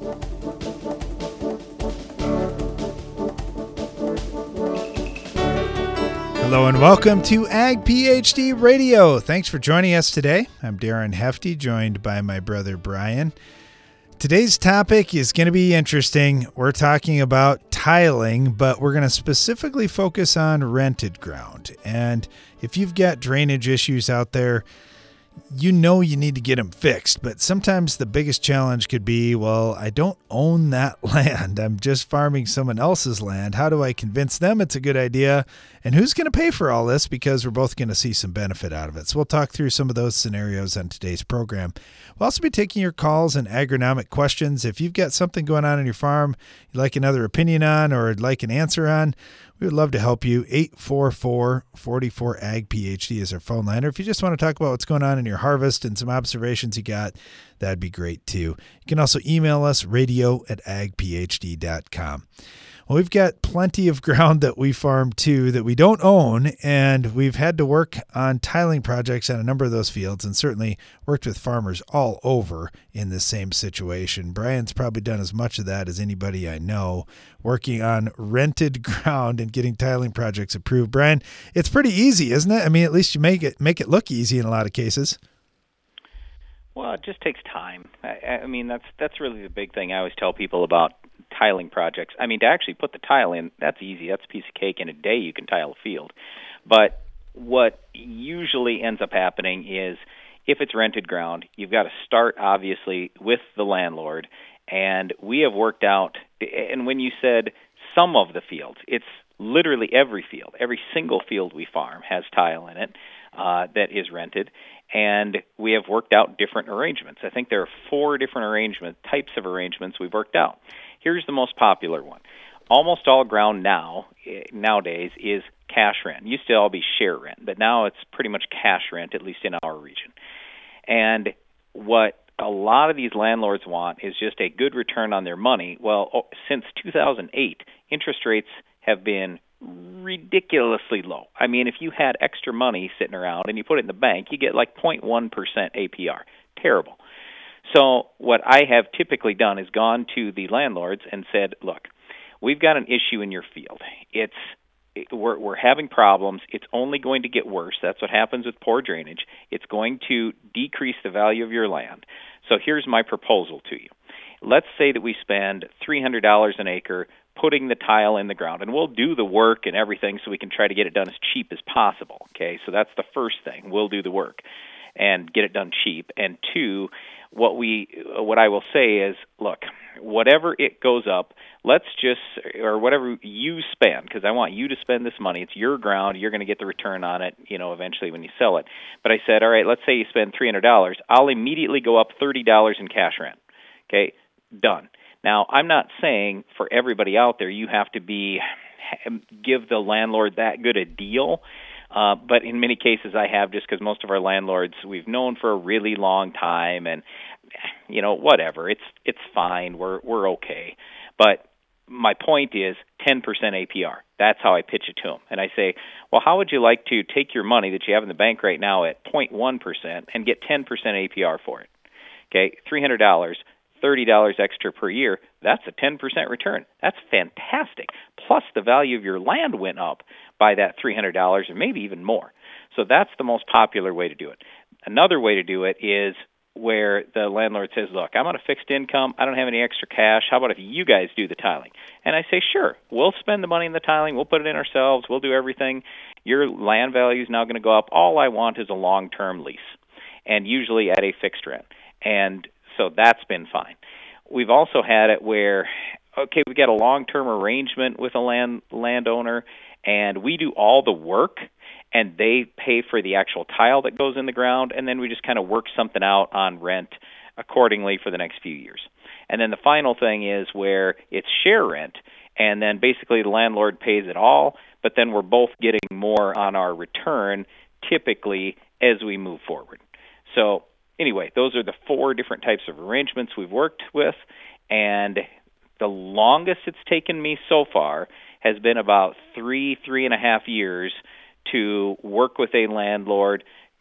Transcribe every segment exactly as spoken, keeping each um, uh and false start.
Hello and welcome to Ag PhD Radio. Thanks for joining us today. I'm Darren Hefty, joined by my brother Brian. Today's topic is going to be interesting. We're talking about tiling, but we're going to specifically focus on rented ground. And if you've got drainage issues out there, you know you need to get them fixed, but sometimes the biggest challenge could be, well, I don't own that land. I'm just farming someone else's land. How do I convince them it's a good idea? And who's going to pay for all this? Because we're both going to see some benefit out of it. So we'll talk through some of those scenarios on today's program. We'll also be taking your calls and agronomic questions. If you've got something going on in your farm you'd like another opinion on or would like an answer on, we would love to help you. eight four four, four four, A G P H D is our phone line. Or if you just want to talk about what's going on in your harvest and some observations you got, that'd be great too. You can also email us, radio at ag p h d dot com. Well, we've got plenty of ground that we farm too that we don't own, and we've had to work on tiling projects on a number of those fields and certainly worked with farmers all over in the same situation. Brian's probably done as much of that as anybody I know, working on rented ground and getting tiling projects approved. Brian, it's pretty easy, isn't it? I mean, at least you make it make it look easy in a lot of cases. Well, it just takes time. I, I mean, that's that's really the big thing I always tell people about tiling projects. I mean, to actually put the tile in, that's easy. That's a piece of cake. In a day, you can tile a field. But what usually ends up happening is if it's rented ground, you've got to start, obviously, with the landlord. And we have worked out, and when you said some of the fields, it's literally every field. Every single field we farm has tile in it uh, that is rented. And we have worked out different arrangements. I think there are four different arrangement types of arrangements we've worked out. Here's the most popular one. Almost all ground now, nowadays, is cash rent. It used to all be share rent, but now it's pretty much cash rent, at least in our region. And what a lot of these landlords want is just a good return on their money. Well, since two thousand eight, interest rates have been ridiculously low. I mean, if you had extra money sitting around and you put it in the bank, you get like zero point one percent A P R. Terrible. So what I have typically done is gone to the landlords and said, look, we've got an issue in your field. It's it, we're, we're having problems. It's only going to get worse. That's what happens with poor drainage. It's going to decrease the value of your land. So here's my proposal to you. Let's say that we spend three hundred dollars an acre putting the tile in the ground, and we'll do the work and everything so we can try to get it done as cheap as possible. Okay, so that's the first thing. We'll do the work and get it done cheap. And two, what we, what I will say is, look, whatever it goes up, let's just, or whatever you spend, because I want you to spend this money. It's your ground. You're going to get the return on it, you know, eventually when you sell it. But I said, all right, let's say you spend three hundred dollars. I'll immediately go up thirty dollars in cash rent. Okay, done. Now, I'm not saying for everybody out there you have to be give the landlord that good a deal, uh, but in many cases I have, just because most of our landlords we've known for a really long time, and you know whatever, it's it's fine, we're we're okay. But my point is ten percent A P R. That's how I pitch it to them, and I say, well, how would you like to take your money that you have in the bank right now at zero point one percent and get ten percent A P R for it? Okay, three hundred dollars. thirty dollars extra per year, that's a ten percent return. That's fantastic. Plus the value of your land went up by that three hundred dollars or maybe even more. So that's the most popular way to do it. Another way to do it is where the landlord says, look, I'm on a fixed income. I don't have any extra cash. How about if you guys do the tiling? And I say, sure, we'll spend the money in the tiling. We'll put it in ourselves. We'll do everything. Your land value is now going to go up. All I want is a long-term lease, and usually at a fixed rent. And so that's been fine. We've also had it where, okay, we got a long-term arrangement with a land landowner, and we do all the work, and they pay for the actual tile that goes in the ground, and then we just kind of work something out on rent accordingly for the next few years. And then the final thing is where it's share rent, and then basically the landlord pays it all, but then we're both getting more on our return typically as we move forward. So anyway, those are the four different types of arrangements we've worked with, and the longest it's taken me so far has been about three, three and a half years to work with a landlord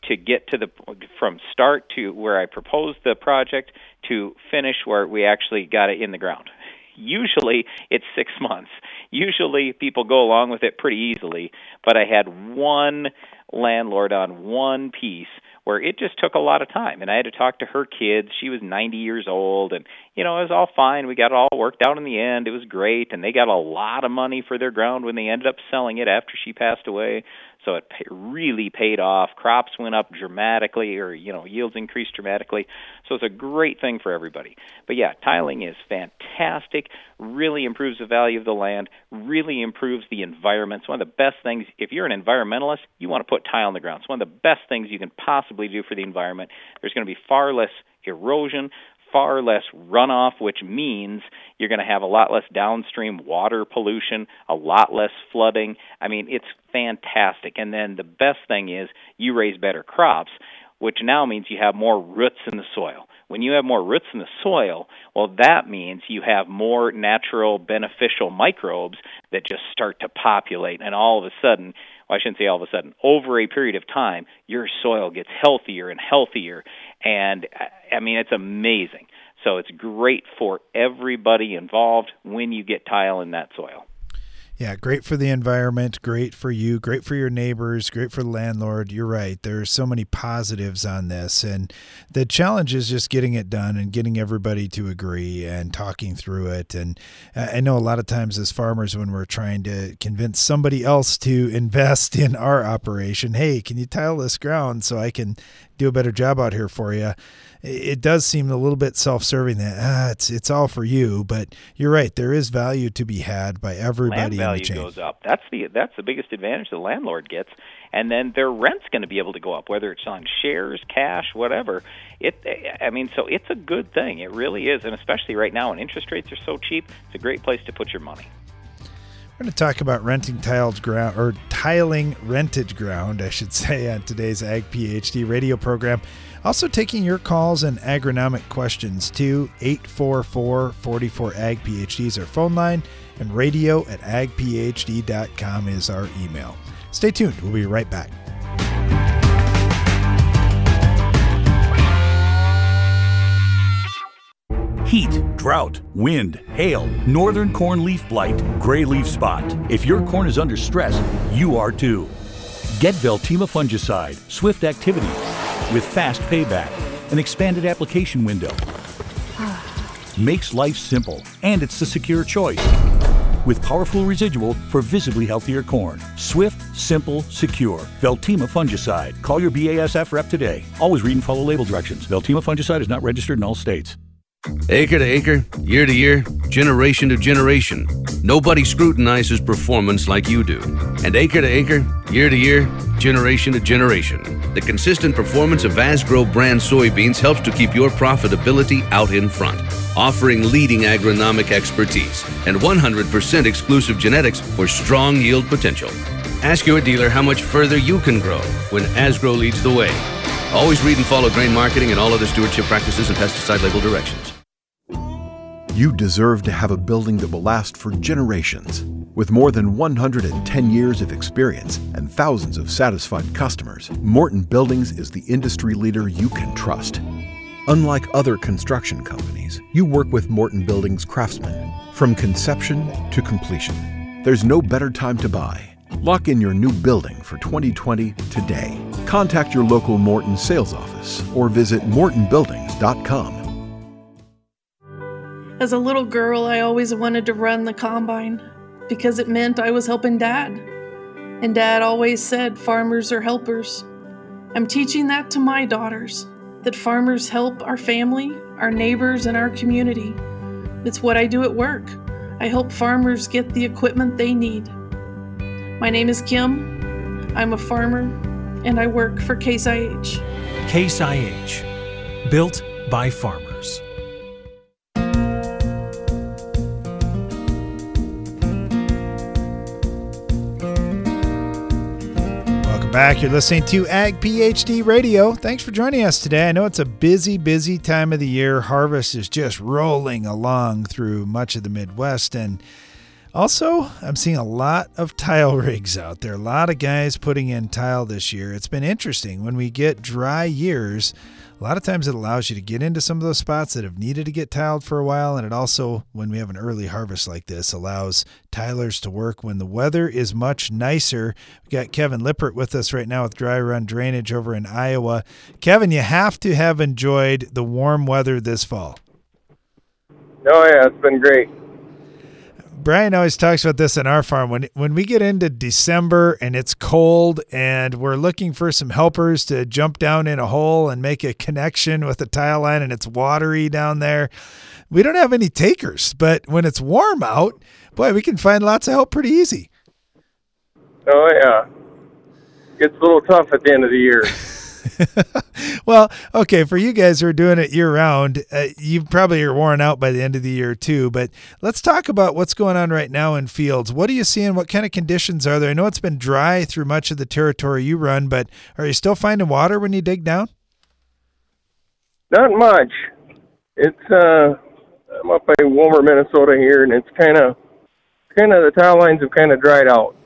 to get to the from start to where I proposed the project to finish where we actually got it in the ground. Usually it's six months. Usually people go along with it pretty easily, but I had one landlord on one piece where it just took a lot of time, and I had to talk to her kids. She was ninety years old, and, you know, it was all fine. We got it all worked out in the end. It was great, and they got a lot of money for their ground when they ended up selling it after she passed away. So it pay, really paid off. Crops went up dramatically, or, you know, yields increased dramatically. So it's a great thing for everybody. But, yeah, tiling is fantastic, really improves the value of the land, really improves the environment. It's one of the best things. If you're an environmentalist, you want to put tile in the ground. It's one of the best things you can possibly do for the environment. There's going to be far less erosion, far less runoff, which means you're going to have a lot less downstream water pollution, a lot less flooding. I mean, it's fantastic. And then the best thing is you raise better crops, which now means you have more roots in the soil. When you have more roots in the soil, well, that means you have more natural beneficial microbes that just start to populate, and all of a sudden, well, I shouldn't say all of a sudden, over a period of time, your soil gets healthier and healthier, and, I mean, it's amazing. So it's great for everybody involved when you get tile in that soil. Yeah, great for the environment, great for you, great for your neighbors, great for the landlord. You're right. There's so many positives on this. And the challenge is just getting it done and getting everybody to agree and talking through it. And I know a lot of times as farmers, when we're trying to convince somebody else to invest in our operation, hey, can you tile this ground so I can do a better job out here for you? It does seem a little bit self-serving that ah, it's it's all for you, but you're right. There is value to be had by everybody Land in the chain. value goes up. That's the that's the biggest advantage the landlord gets, and then their rent's going to be able to go up, whether it's on shares, cash, whatever. It, I mean, so it's a good thing. It really is, and especially right now when interest rates are so cheap, it's a great place to put your money. We're going to talk about renting tiled ground, or tiling rented ground, I should say, on today's Ag PhD radio program. Also taking your calls and agronomic questions to eight four four, four four, A G P H D is our phone line, and radio at ag p h d dot com is our email. Stay tuned. We'll be right back. Heat, drought, wind, hail, northern corn leaf blight, gray leaf spot. If your corn is under stress, you are too. Get Veltima fungicide, swift activity, with fast payback, an expanded application window. Makes life simple, and it's the secure choice. With powerful residual for visibly healthier corn. Swift, simple, secure. Veltima fungicide. Call your B A S F rep today. Always read and follow label directions. Veltima fungicide is not registered in all states. Acre to acre, year to year, generation to generation, nobody scrutinizes performance like you do. And acre to acre, year to year, generation to generation, the consistent performance of Asgrow brand soybeans helps to keep your profitability out in front, offering leading agronomic expertise and one hundred percent exclusive genetics for strong yield potential. Ask your dealer how much further you can grow when Asgrow leads the way. Always read and follow grain marketing and all other stewardship practices and pesticide label directions. You deserve to have a building that will last for generations. With more than one hundred ten years of experience and thousands of satisfied customers, Morton Buildings is the industry leader you can trust. Unlike other construction companies, you work with Morton Buildings craftsmen from conception to completion. There's no better time to buy. Lock in your new building for twenty twenty today. Contact your local Morton sales office or visit morton buildings dot com. As a little girl, I always wanted to run the combine because it meant I was helping Dad. And Dad always said farmers are helpers. I'm teaching that to my daughters, that farmers help our family, our neighbors, and our community. It's what I do at work. I help farmers get the equipment they need. My name is Kim. I'm a farmer, and I work for Case I H. Case I H, built by farmers. Welcome back. You're listening to Ag PhD Radio. Thanks for joining us today. I know it's a busy, busy time of the year. Harvest is just rolling along through much of the Midwest, and Also, I'm seeing a lot of tile rigs out there. A lot of guys putting in tile this year. It's been interesting. When we get dry years, a lot of times it allows you to get into some of those spots that have needed to get tiled for a while. And it also, when we have an early harvest like this, allows tilers to work when the weather is much nicer. We've got Kevin Lippert with us right now with Dry Run Drainage over in Iowa. Kevin, you have to have enjoyed the warm weather this fall. Oh, yeah, it's been great. Brian always talks about this on our farm. When when we get into December and it's cold and we're looking for some helpers to jump down in a hole and make a connection with a tile line and it's watery down there, we don't have any takers. But when it's warm out, boy, we can find lots of help pretty easy. Oh, yeah. Gets a little tough at the end of the year. Well, okay, for you guys who are doing it year-round, uh, you probably are worn out by the end of the year too, but let's talk about what's going on right now in fields. What are you seeing? What kind of conditions are there? I know it's been dry through much of the territory you run, but are you still finding water when you dig down? Not much. It's, uh, I'm up by Wilmer, Minnesota here, and it's kind of, kind of, the tile lines have kind of dried out.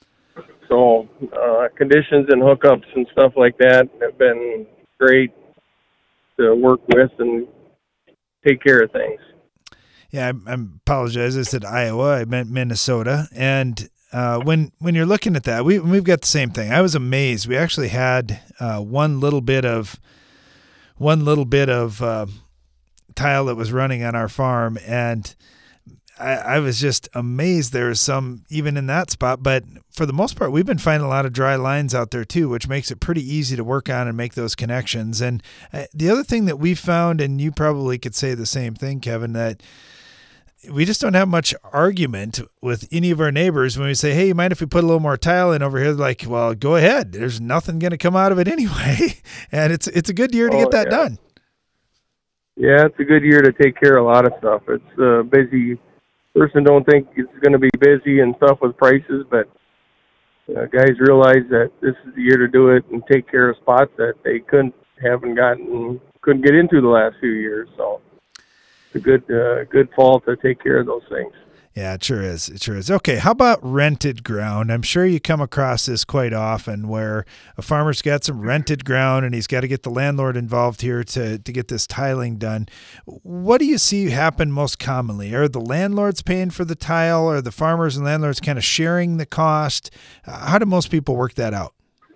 So uh, conditions and hookups and stuff like that have been great to work with and take care of things. Yeah, I, I apologize. I said Iowa. I meant Minnesota. And uh, when when you're looking at that, we we've got the same thing. I was amazed. We actually had uh, one little bit of one little bit of uh, tile that was running on our farm, and I, I was just amazed there was some even in that spot. But for the most part, we've been finding a lot of dry lines out there too, which makes it pretty easy to work on and make those connections. And uh, the other thing that we found, and you probably could say the same thing, Kevin, that we just don't have much argument with any of our neighbors when we say, hey, you mind if we put a little more tile in over here? They're like, well, go ahead. There's nothing going to come out of it anyway. And it's it's a good year to oh, get that yeah. done. Yeah, it's a good year to take care of a lot of stuff. It's a busy person. Don't think it's going to be busy and stuff with prices, but uh, guys realize that this is the year to do it and take care of spots that they couldn't haven't gotten couldn't get into the last few years. So it's a good uh, good fall to take care of those things. Yeah, it sure is. It sure is. Okay, how about rented ground? I'm sure you come across this quite often where a farmer's got some rented ground and he's got to get the landlord involved here to, to get this tiling done. What do you see happen most commonly? Are the landlords paying for the tile? Are the farmers and landlords kind of sharing the cost? Uh, how do most people work that out?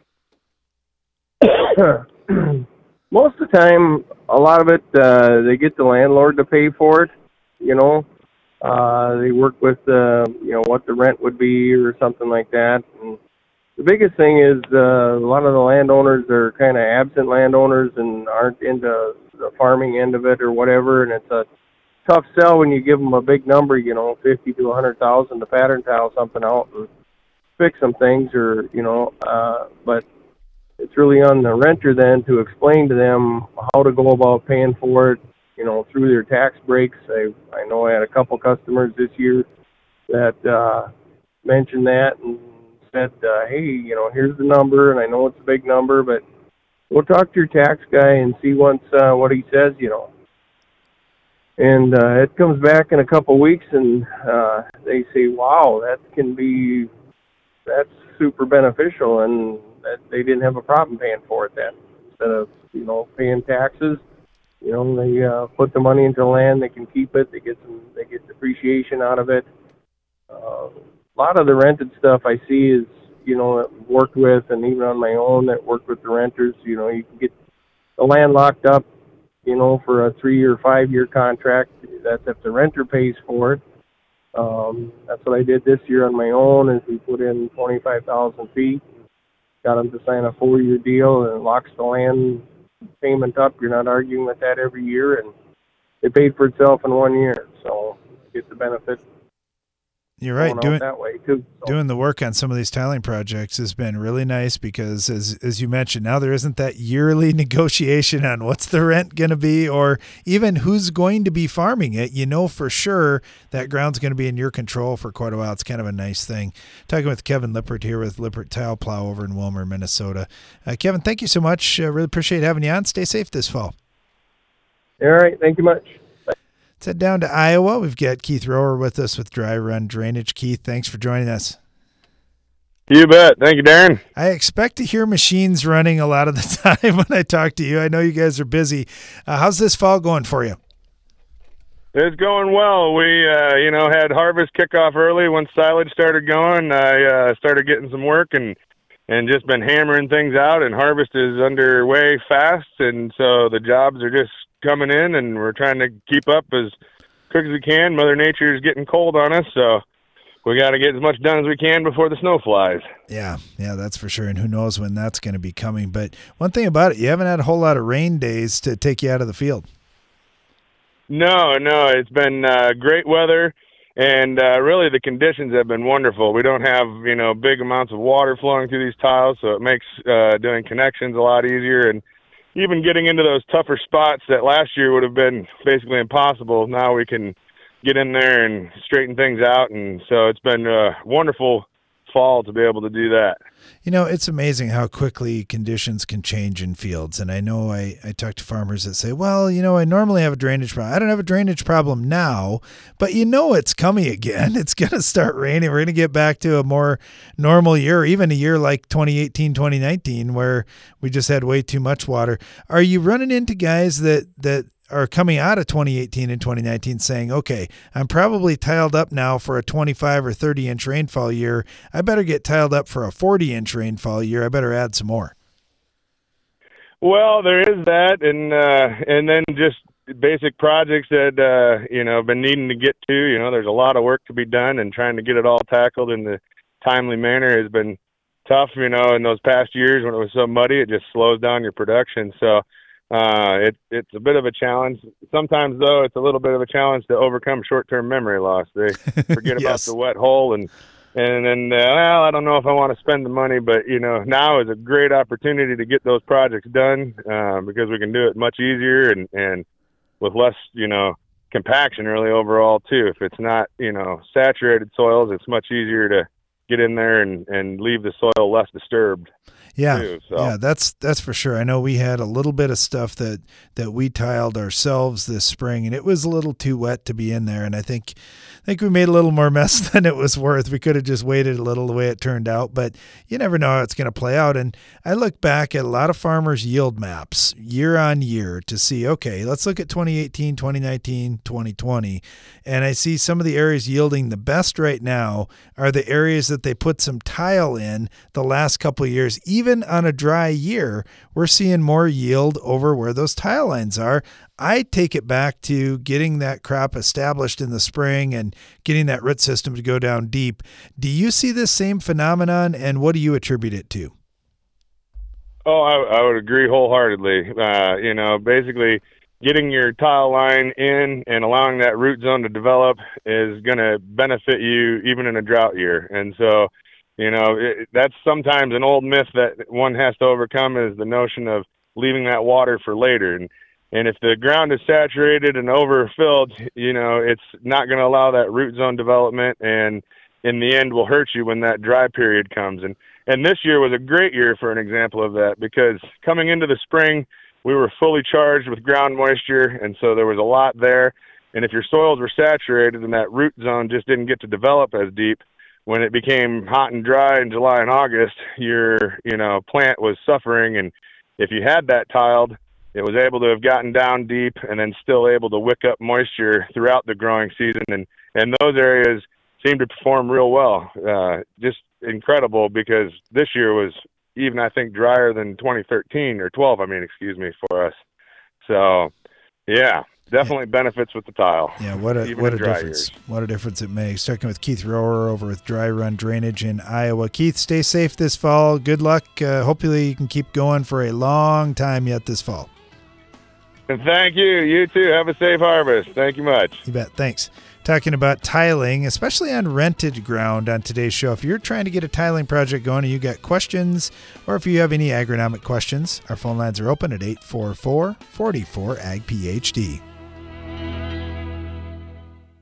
Most of the time, a lot of it, uh, they get the landlord to pay for it, you know. Uh, they work with, uh, you know, what the rent would be or something like that. And the biggest thing is uh, a lot of the landowners are kind of absent landowners and aren't into the farming end of it or whatever. And it's a tough sell when you give them a big number, you know, fifty to a hundred thousand to pattern tile something out and fix some things, or you know. Uh, but it's really on the renter then to explain to them how to go about paying for it, you know, through their tax breaks. I, I know I had a couple customers this year that uh, mentioned that and said, uh, hey, you know, here's the number, and I know it's a big number, but we'll talk to your tax guy and see once uh, what he says, you know. And uh, it comes back in a couple weeks, and uh, they say, wow, that can be, that's super beneficial, and that they didn't have a problem paying for it then. Instead of, you know, paying taxes, you know, they uh, put the money into the land, they can keep it, they get some, they get depreciation out of it. Uh, a lot of the rented stuff I see is, you know, worked with, and even on my own that worked with the renters, you know, you can get the land locked up, you know, for a three or five year contract. That's if the renter pays for it. Um, that's what I did this year on my own, is we put in twenty-five thousand feet, got them to sign a four year deal, and it locks the land payment up. You're not arguing with that every year, and it paid for itself in one year. So you get the benefit. You're right. Doing that way too. So. Doing the work on some of these tiling projects has been really nice because, as as you mentioned, now there isn't that yearly negotiation on what's the rent going to be, or even who's going to be farming it. You know for sure that ground's going to be in your control for quite a while. It's kind of a nice thing. Talking with Kevin Lippert here with Lippert Tile Plow over in Wilmer, Minnesota. Uh, Kevin, thank you so much. Uh, really appreciate having you on. Stay safe this fall. All right. Thank you much. Let's head down to Iowa. We've got Keith Rower with us with Dry Run Drainage. Keith, thanks for joining us. You bet. Thank you, Darren. I expect to hear machines running a lot of the time when I talk to you. I know you guys are busy. Uh, how's this fall going for you? It's going well. We, uh, you know, had harvest kickoff early once silage started going. I uh, started getting some work and and just been hammering things out, and harvest is underway fast, and so the jobs are just coming in, and we're trying to keep up as quick as we can. Mother Nature is getting cold on us, so we got to get as much done as we can before the snow flies. Yeah, yeah, that's for sure. And who knows when that's going to be coming. But one thing about it, you haven't had a whole lot of rain days to take you out of the field. No, no, it's been uh, great weather, and uh, really the conditions have been wonderful. We don't have, you know, big amounts of water flowing through these tiles, so it makes uh, doing connections a lot easier. And even getting into those tougher spots that last year would have been basically impossible, now we can get in there and straighten things out, and so it's been a wonderful fall to be able to do that. You know, it's amazing how quickly conditions can change in fields, and I know I, I talk to farmers that say, well, you know, I normally have a drainage problem. I don't have a drainage problem now, but you know it's coming again. It's going to start raining. We're going to get back to a more normal year, even a year like twenty eighteen, twenty nineteen, where we just had way too much water. Are you running into guys that, that are coming out of twenty eighteen and twenty nineteen saying, okay, I'm probably tiled up now for a twenty-five or thirty inch rainfall year. I better get tiled up for a forty inch rainfall year. I better add some more. Well, there is that. And, uh, and then just basic projects that, uh, you know, been needing to get to, you know, there's a lot of work to be done, and trying to get it all tackled in the timely manner has been tough. You know, in those past years when it was so muddy, it just slows down your production. So, Uh, it, it's a bit of a challenge. Sometimes, though, it's a little bit of a challenge to overcome short-term memory loss. They forget yes. about the wet hole, and and then, uh, well, I don't know if I want to spend the money, but, you know, now is a great opportunity to get those projects done uh, because we can do it much easier and, and with less, you know, compaction really overall, too. If it's not, you know, saturated soils, it's much easier to get in there and, and leave the soil less disturbed. Yeah, too, so. yeah, that's that's for sure. I know we had a little bit of stuff that, that we tiled ourselves this spring, and it was a little too wet to be in there. And I think I think we made a little more mess than it was worth. We could have just waited a little the way it turned out, but you never know how it's going to play out. And I look back at a lot of farmers' yield maps year on year to see, okay, let's look at twenty eighteen, twenty nineteen, twenty twenty, and I see some of the areas yielding the best right now are the areas that they put some tile in the last couple of years. Even on a dry year, we're seeing more yield over where those tile lines are. I take it back to getting that crop established in the spring and getting that root system to go down deep. Do you see this same phenomenon, and what do you attribute it to? Oh, I, I would agree wholeheartedly. Uh, you know, basically getting your tile line in and allowing that root zone to develop is going to benefit you even in a drought year. And so, you know, it, that's sometimes an old myth that one has to overcome, is the notion of leaving that water for later. And and if the ground is saturated and overfilled, you know, it's not going to allow that root zone development, and in the end will hurt you when that dry period comes. And and this year was a great year for an example of that, because coming into the spring, we were fully charged with ground moisture, and so there was a lot there. And if your soils were saturated and that root zone just didn't get to develop as deep, when it became hot and dry in July and August, your, you know, plant was suffering. And if you had that tiled, it was able to have gotten down deep and then still able to wick up moisture throughout the growing season. And, and those areas seemed to perform real well. Uh, just incredible, because this year was even, I think, drier than twenty thirteen or twelve, I mean, excuse me, for us. So, yeah. Definitely benefits with the tile. Yeah, what a what a difference. Years. What a difference it makes. Talking with Keith Rower over with Dry Run Drainage in Iowa. Keith, stay safe this fall. Good luck. Uh, hopefully you can keep going for a long time yet this fall. And thank you. You too. Have a safe harvest. Thank you much. You bet. Thanks. Talking about tiling, especially on rented ground on today's show. If you're trying to get a tiling project going and you got questions, or if you have any agronomic questions, our phone lines are open at eight four four, four four, A G P H D.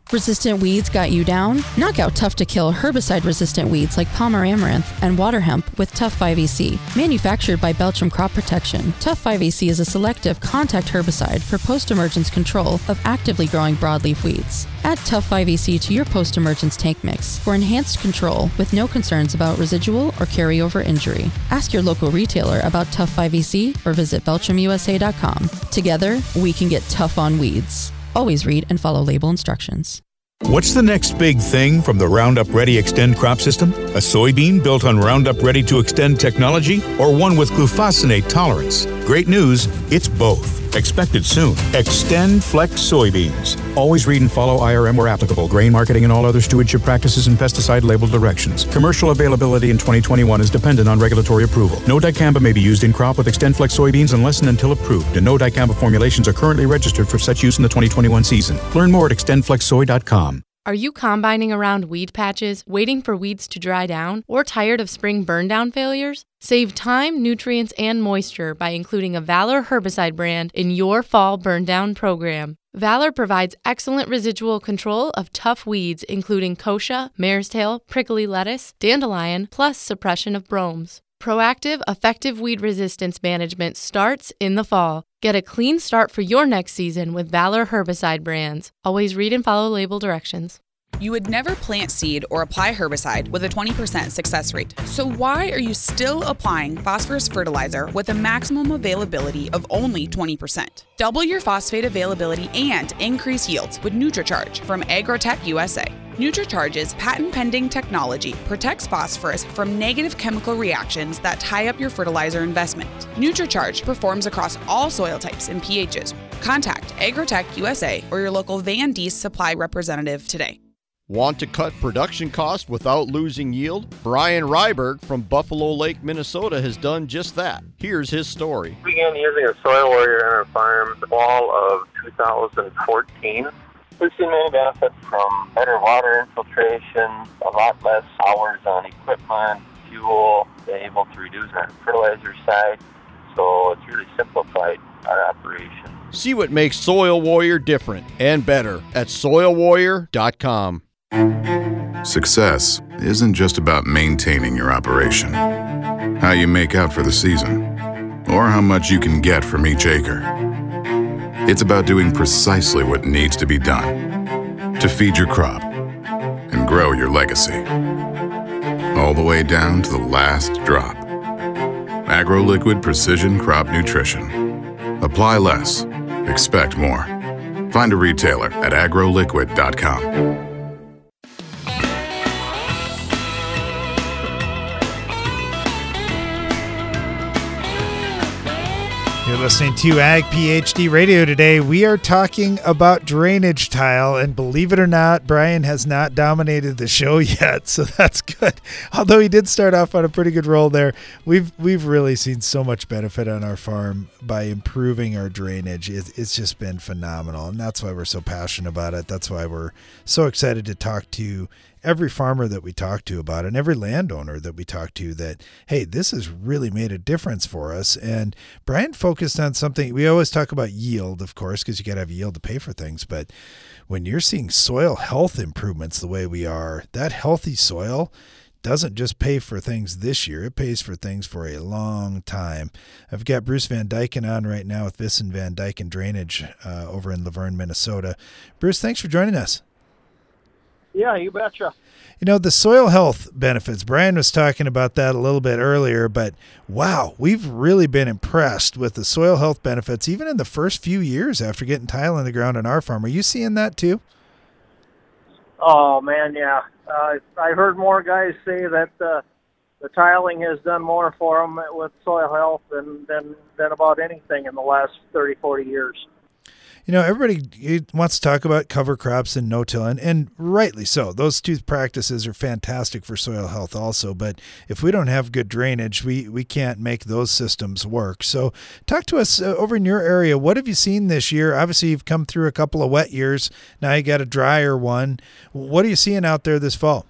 Resistant weeds got you down? Knock out tough-to-kill herbicide-resistant weeds like Palmer amaranth and water hemp with Tough five E C. Manufactured by Belcham Crop Protection, Tough five E C is a selective contact herbicide for post-emergence control of actively growing broadleaf weeds. Add Tough five E C to your post-emergence tank mix for enhanced control with no concerns about residual or carryover injury. Ask your local retailer about Tough five E C or visit Belcham U S A dot com. Together, we can get tough on weeds. Always read and follow label instructions. What's the next big thing from the Roundup Ready Extend crop system? A soybean built on Roundup Ready to Extend technology, or one with glufosinate tolerance? Great news, it's both. Expected soon. Extend Flex soybeans. Always read and follow I R M where applicable. Grain marketing and all other stewardship practices and pesticide label directions. Commercial availability in twenty twenty-one is dependent on regulatory approval. No dicamba may be used in crop with Extend Flex soybeans unless and until approved, and no dicamba formulations are currently registered for such use in the twenty twenty-one season. Learn more at extend flex soy dot com. Are you combining around weed patches, waiting for weeds to dry down, or tired of spring burn-down failures? Save time, nutrients, and moisture by including a Valor herbicide brand in your fall burn-down program. Valor provides excellent residual control of tough weeds including kochia, mare's tail, prickly lettuce, dandelion, plus suppression of bromes. Proactive, effective weed resistance management starts in the fall. Get a clean start for your next season with Valor herbicide brands. Always read and follow label directions. You would never plant seed or apply herbicide with a twenty percent success rate. So why are you still applying phosphorus fertilizer with a maximum availability of only twenty percent? Double your phosphate availability and increase yields with NutriCharge from Agrotech U S A. NutriCharge's patent-pending technology protects phosphorus from negative chemical reactions that tie up your fertilizer investment. NutriCharge performs across all soil types and pHs. Contact Agrotech U S A or your local Van Dees supply representative today. Want to cut production costs without losing yield? Brian Ryberg from Buffalo Lake, Minnesota has done just that. Here's his story. We began using a Soil Warrior on our farm the fall of two thousand fourteen. We've seen many benefits from better water infiltration, a lot less hours on equipment, fuel, been able to reduce our fertilizer side, so it's really simplified our operation. See what makes Soil Warrior different and better at soil warrior dot com. Success isn't just about maintaining your operation, how you make out for the season, or how much you can get from each acre. It's about doing precisely what needs to be done to feed your crop and grow your legacy, all the way down to the last drop. AgroLiquid Precision Crop Nutrition. Apply less, expect more. Find a retailer at agro liquid dot com. You're listening to Ag PhD Radio today. We are talking about drainage tile, and believe it or not, Brian has not dominated the show yet, so that's good. Although he did start off on a pretty good roll there, we've we've really seen so much benefit on our farm by improving our drainage. It, it's just been phenomenal, and that's why we're so passionate about it. That's why we're so excited to talk to every farmer that we talk to about it, and every landowner that we talk to, that, hey, this has really made a difference for us. And Brian focused on something. We always talk about yield, of course, because you got to have yield to pay for things. But when you're seeing soil health improvements the way we are, that healthy soil doesn't just pay for things this year. It pays for things for a long time. I've got Bruce Van Dyken on right now with Visson Van Dyken Drainage uh, over in Laverne, Minnesota. Bruce, thanks for joining us. Yeah, you betcha. You know, the soil health benefits, Brian was talking about that a little bit earlier, but wow, we've really been impressed with the soil health benefits, even in the first few years after getting tile in the ground on our farm. Are you seeing that too? Oh, man, yeah. Uh, I heard more guys say that uh, the tiling has done more for them with soil health than, than, than about anything in the last thirty, forty years. You know, everybody wants to talk about cover crops and no-till, and, and rightly so. Those two practices are fantastic for soil health also, but if we don't have good drainage, we, we can't make those systems work. So talk to us uh, over in your area. What have you seen this year? Obviously, you've come through a couple of wet years. Now you got a drier one. What are you seeing out there this fall?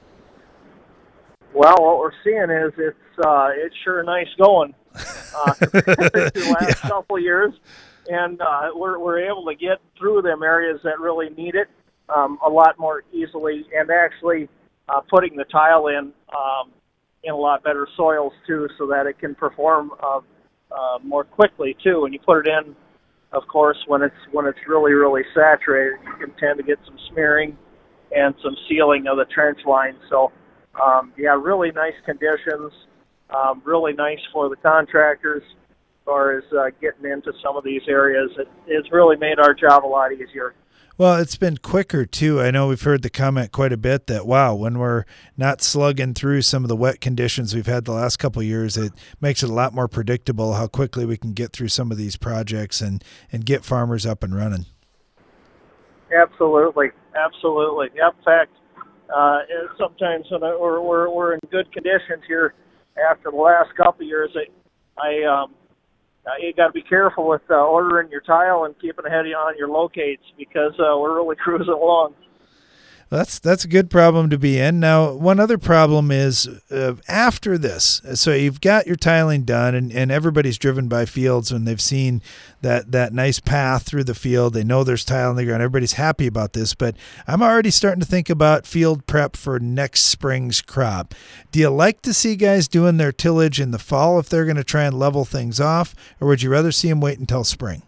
Well, what we're seeing is it's uh, it's sure nice going uh, the last yeah. couple of years. And uh, we're we're able to get through them areas that really need it. um, a lot more easily, and actually uh, putting the tile in um, in a lot better soils too, so that it can perform uh, uh, more quickly too. And you put it in, of course, when it's when it's really really saturated, you can tend to get some smearing and some sealing of the trench line. So um, yeah, really nice conditions, um, really nice for the contractors as far as uh, getting into some of these areas. It, it's really made our job a lot easier. Well, it's been quicker, too. I know we've heard the comment quite a bit that, wow, when we're not slugging through some of the wet conditions we've had the last couple of years, it makes it a lot more predictable how quickly we can get through some of these projects and, and get farmers up and running. Absolutely. Absolutely. Yep. In fact, uh, sometimes when I, we're, we're, we're in good conditions here after the last couple of years, I, I um, Uh, you got to be careful with uh, ordering your tile and keeping ahead on your locates, because uh, we're really cruising along. That's that's a good problem to be in. Now, one other problem is uh, after this. So you've got your tiling done, and, and everybody's driven by fields when they've seen that, that nice path through the field. They know there's tile in the ground. Everybody's happy about this, but I'm already starting to think about field prep for next spring's crop. Do you like to see guys doing their tillage in the fall if they're going to try and level things off, or would you rather see them wait until spring?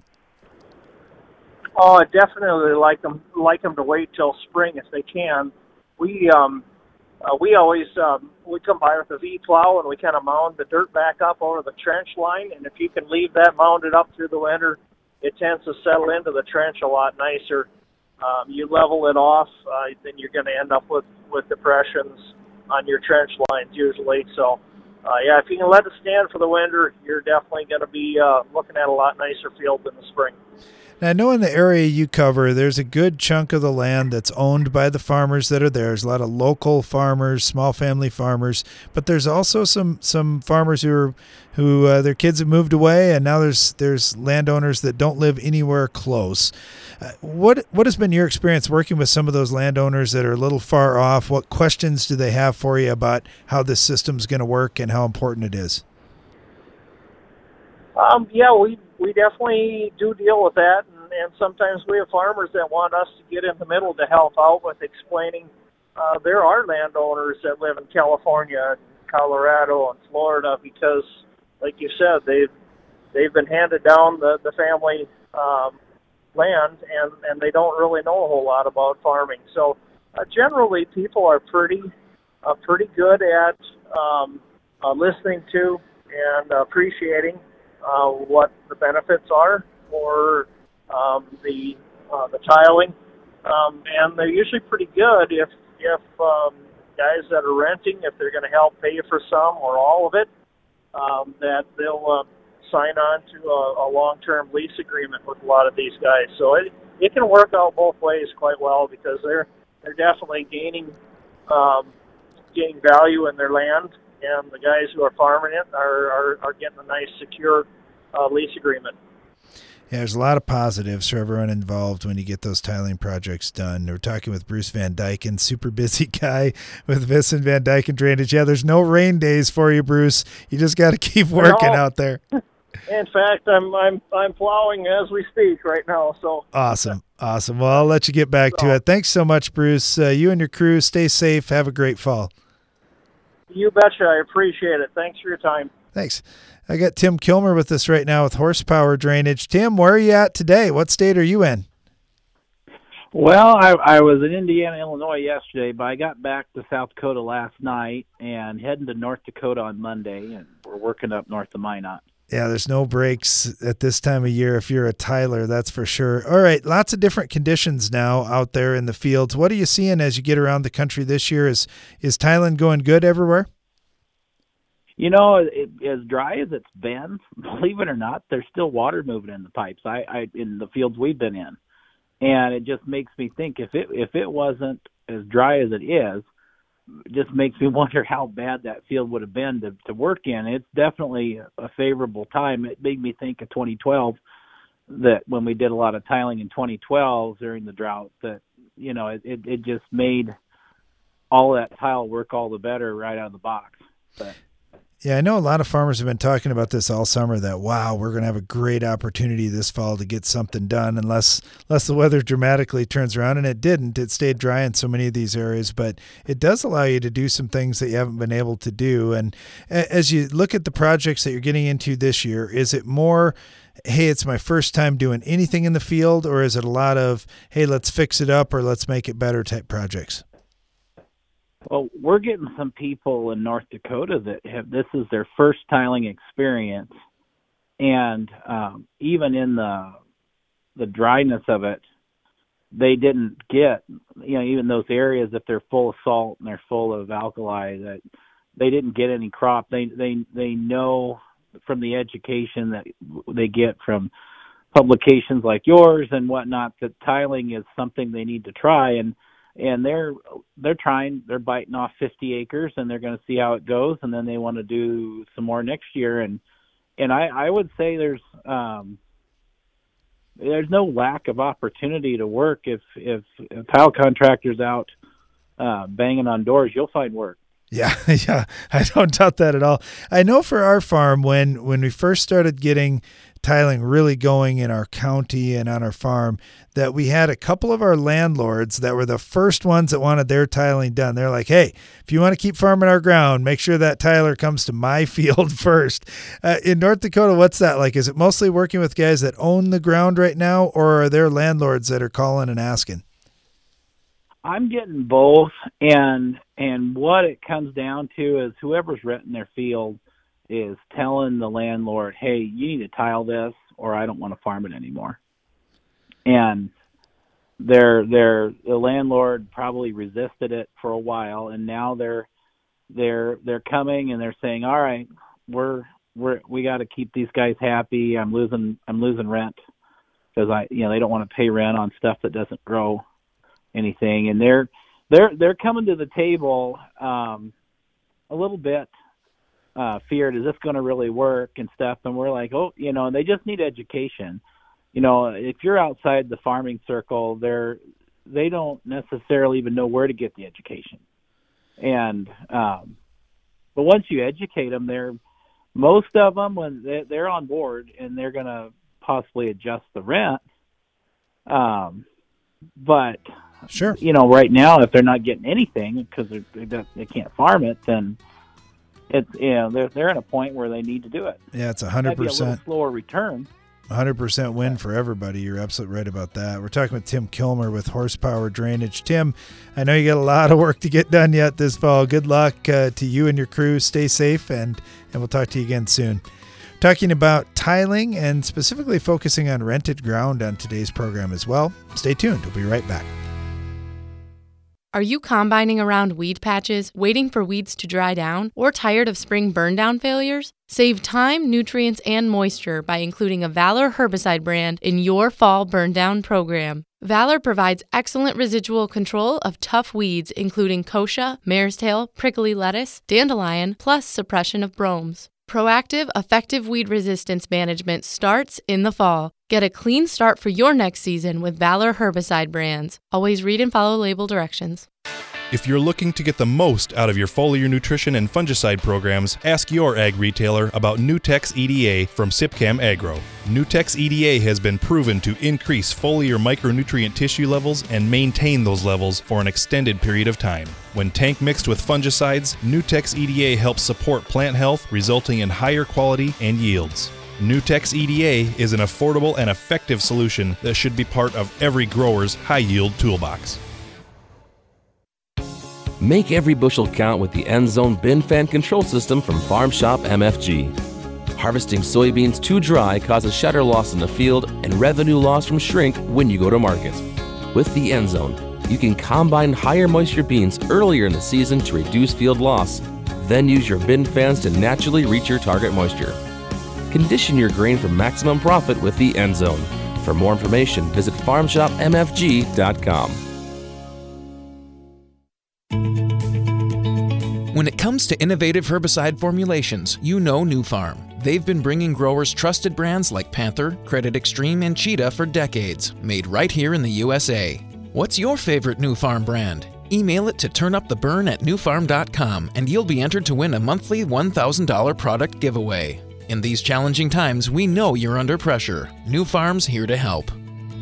Oh, I definitely like them like them to wait till spring if they can. We um, uh, we always um, we come by with a V plow and we kind of mound the dirt back up over the trench line. And if you can leave that mounded up through the winter, it tends to settle into the trench a lot nicer. Um, you level it off, uh, then you're going to end up with, with depressions on your trench lines usually. So, uh, yeah, if you can let it stand for the winter, you're definitely going to be uh, looking at a lot nicer field in the spring. Now, I know in the area you cover, there's a good chunk of the land that's owned by the farmers that are there. There's a lot of local farmers, small family farmers, but there's also some some farmers who are, who uh, their kids have moved away, and now there's there's landowners that don't live anywhere close. Uh, what what has been your experience working with some of those landowners that are a little far off? What questions do they have for you about how this system's going to work and how important it is? Um, yeah, we we definitely do deal with that, and, and sometimes we have farmers that want us to get in the middle to help out with explaining. Uh, there are landowners that live in California, Colorado, and Florida because, like you said, they've they've been handed down the the family um, land, and and they don't really know a whole lot about farming. So uh, generally, people are pretty uh, pretty good at um, uh, listening to and appreciating Uh, what the benefits are for um, the uh, the tiling, um, and they're usually pretty good if if um, guys that are renting, if they're going to help pay for some or all of it, um, that they'll uh, sign on to a, a long-term lease agreement with a lot of these guys. So it it can work out both ways quite well because they're they're definitely gaining um, gaining value in their land. And the guys who are farming it are, are, are getting a nice, secure uh, lease agreement. Yeah, there's a lot of positives for everyone involved when you get those tiling projects done. We're talking with Bruce Van Dyken, super busy guy with Visson Van Dyken Drainage. Yeah, there's no rain days for you, Bruce. You just got to keep working out there. In fact, I'm I'm I'm plowing as we speak right now. So awesome, awesome. Well, I'll let you get back so, to it. Thanks so much, Bruce. Uh, you and your crew, stay safe. Have a great fall. You betcha. I appreciate it. Thanks for your time. Thanks. I got Tim Kilmer with us right now with Horsepower Drainage. Tim, where are you at today? What state are you in? Well, I, I was in Indiana, Illinois yesterday, but I got back to South Dakota last night and heading to North Dakota on Monday, and we're working up north of Minot. Yeah, there's no breaks at this time of year if you're a tiler, that's for sure. All right, lots of different conditions now out there in the fields. What are you seeing as you get around the country this year? Is is tiling going good everywhere? You know, it, as dry as it's been, believe it or not, there's still water moving in the pipes. I, I in the fields we've been in, and it just makes me think if it if it wasn't as dry as it is, it just makes me wonder how bad that field would have been to, to work in. It's definitely a favorable time. It made me think of twenty twelve, that when we did a lot of tiling in twenty twelve during the drought, that, you know, it, it, it just made all that tile work all the better right out of the box. But Yeah, I know a lot of farmers have been talking about this all summer, that, wow, we're going to have a great opportunity this fall to get something done unless, unless the weather dramatically turns around, and it didn't. It stayed dry in so many of these areas, but it does allow you to do some things that you haven't been able to do. And as you look at the projects that you're getting into this year, is it more, hey, it's my first time doing anything in the field, or is it a lot of, hey, let's fix it up or let's make it better type projects? Well, we're getting some people in North Dakota that have, this is their first tiling experience. And um, even in the the dryness of it, they didn't get, you know, even those areas, if they're full of salt and they're full of alkali, that they didn't get any crop. They they they know from the education that they get from publications like yours and whatnot that tiling is something they need to try. And And they're they're trying, they're biting off fifty acres, and they're going to see how it goes, and then they want to do some more next year. And and I, I would say there's um, there's no lack of opportunity to work. If if, if tile contractors out uh, banging on doors, you'll find work. Yeah, yeah, I don't doubt that at all. I know for our farm, when when we first started getting tiling really going in our county and on our farm, that we had a couple of our landlords that were the first ones that wanted their tiling done. They're like, hey, if you want to keep farming our ground, make sure that tiler comes to my field first. Uh, in North Dakota, what's that like? Is it mostly working with guys that own the ground right now, or are there landlords that are calling and asking? I'm getting both, and and what it comes down to is whoever's renting their field is telling the landlord, hey, you need to tile this or I don't want to farm it anymore. And they're, they're, the landlord probably resisted it for a while, and now they're they're they're coming and they're saying, all right, we're we're we got to keep these guys happy. I'm losing I'm losing rent because I you know they don't want to pay rent on stuff that doesn't grow anything, and they're they're they're coming to the table um, a little bit uh, feared. Is this going to really work and stuff? And we're like, oh, you know, they just need education. You know, if you're outside the farming circle, they're they don't necessarily even know where to get the education. And um, but once you educate them, they're most of them when they, they're on board and they're going to possibly adjust the rent. Um, but sure, you know, right now if they're not getting anything because they they can't farm it, then it's you know they're they're at a point where they need to do it. Yeah, it's a hundred percent a little slower return. one hundred percent win for everybody. You're absolutely right about that. We're talking with Tim Kilmer with Horsepower Drainage. Tim, I know you got a lot of work to get done yet this fall. Good luck uh, to you and your crew. Stay safe, and, and we'll talk to you again soon. Talking about tiling and specifically focusing on rented ground on today's program as well. Stay tuned. We'll be right back. Are you combining around weed patches, waiting for weeds to dry down, or tired of spring burn down failures? Save time, nutrients, and moisture by including a Valor herbicide brand in your fall burn down program. Valor provides excellent residual control of tough weeds including kochia, mare's tail, prickly lettuce, dandelion, plus suppression of bromes. Proactive, effective weed resistance management starts in the fall. Get a clean start for your next season with Valor herbicide brands. Always read and follow label directions. If you're looking to get the most out of your foliar nutrition and fungicide programs, ask your ag retailer about Nutex E D A from Sipcam Agro. Nutex E D A has been proven to increase foliar micronutrient tissue levels and maintain those levels for an extended period of time. When tank mixed with fungicides, Nutex E D A helps support plant health, resulting in higher quality and yields. Nutex E D A is an affordable and effective solution that should be part of every grower's high-yield toolbox. Make every bushel count with the End Zone Bin Fan Control System from Farm Shop M F G. Harvesting soybeans too dry causes shedder loss in the field and revenue loss from shrink when you go to market. With the End Zone, you can combine higher moisture beans earlier in the season to reduce field loss, then use your bin fans to naturally reach your target moisture. Condition your grain for maximum profit with the End Zone. For more information, visit farm shop m f g dot com. When it comes to innovative herbicide formulations, you know New Farm. They've been bringing growers trusted brands like Panther, Credit Extreme, and Cheetah for decades, made right here in the U S A. What's your favorite New Farm brand? Email it to turnuptheburn at newfarm dot com and you'll be entered to win a monthly one thousand dollars product giveaway. In these challenging times, we know you're under pressure. New Farm's here to help.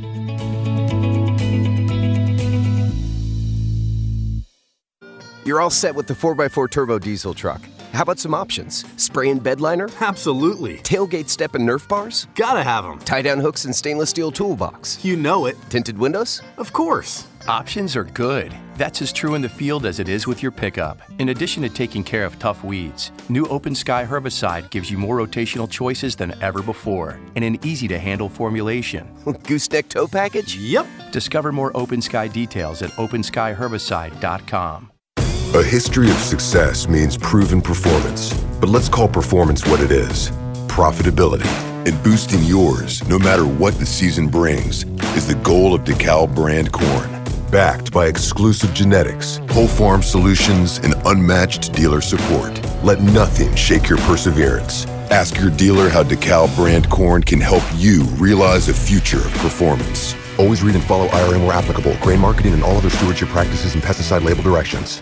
You're all set with the four by four turbo diesel truck. How about some options? Spray and bed liner? Absolutely. Tailgate step and Nerf bars? Gotta have them. Tie-down hooks and stainless steel toolbox? You know it. Tinted windows? Of course. Options are good. That's as true in the field as it is with your pickup. In addition to taking care of tough weeds, new Open Sky herbicide gives you more rotational choices than ever before and an easy-to-handle formulation. Gooseneck tow package? Yep. Discover more Open Sky details at open sky herbicide dot com. A history of success means proven performance, but let's call performance what it is: profitability. And boosting yours, no matter what the season brings, is the goal of DeKalb brand corn. Backed by exclusive genetics, whole farm solutions, and unmatched dealer support. Let nothing shake your perseverance. Ask your dealer how DeKalb brand corn can help you realize a future of performance. Always read and follow I R M where applicable, grain marketing, and all other stewardship practices and pesticide label directions.